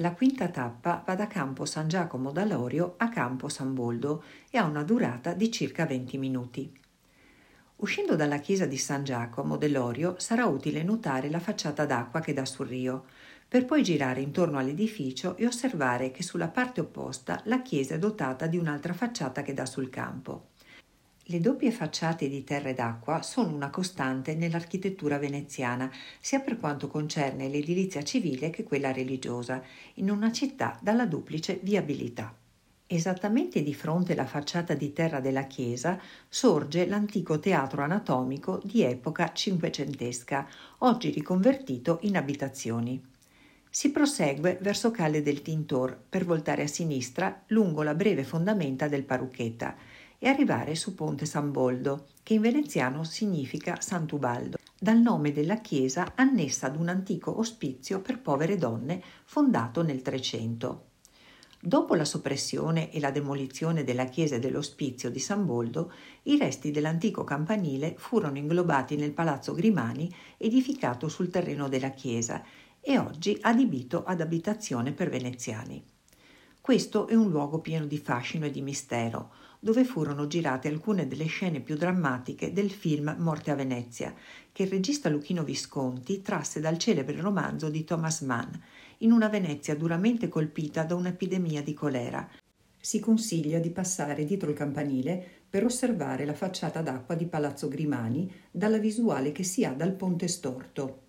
La quinta tappa va da Campo San Giacomo d'Alorio a Campo San Boldo e ha una durata di circa 20 minuti. Uscendo dalla chiesa di San Giacomo dell'Orio sarà utile notare la facciata d'acqua che dà sul Rio, per poi girare intorno all'edificio e osservare che sulla parte opposta la chiesa è dotata di un'altra facciata che dà sul campo. Le doppie facciate di terra ed acqua sono una costante nell'architettura veneziana, sia per quanto concerne l'edilizia civile che quella religiosa, in una città dalla duplice viabilità. Esattamente di fronte alla facciata di terra della chiesa sorge l'antico teatro anatomico di epoca cinquecentesca, oggi riconvertito in abitazioni. Si prosegue verso Calle del Tintor per voltare a sinistra lungo la breve fondamenta del Parruccheta e arrivare su Ponte San Boldo, che in veneziano significa Sant'Ubaldo, dal nome della chiesa annessa ad un antico ospizio per povere donne fondato nel Trecento. Dopo la soppressione e la demolizione della chiesa e dell'ospizio di San Boldo, i resti dell'antico campanile furono inglobati nel Palazzo Grimani, edificato sul terreno della chiesa e oggi adibito ad abitazione per veneziani. Questo è un luogo pieno di fascino e di mistero, dove furono girate alcune delle scene più drammatiche del film Morte a Venezia, che il regista Luchino Visconti trasse dal celebre romanzo di Thomas Mann, in una Venezia duramente colpita da un'epidemia di colera. Si consiglia di passare dietro il campanile per osservare la facciata d'acqua di Palazzo Grimani dalla visuale che si ha dal Ponte Storto.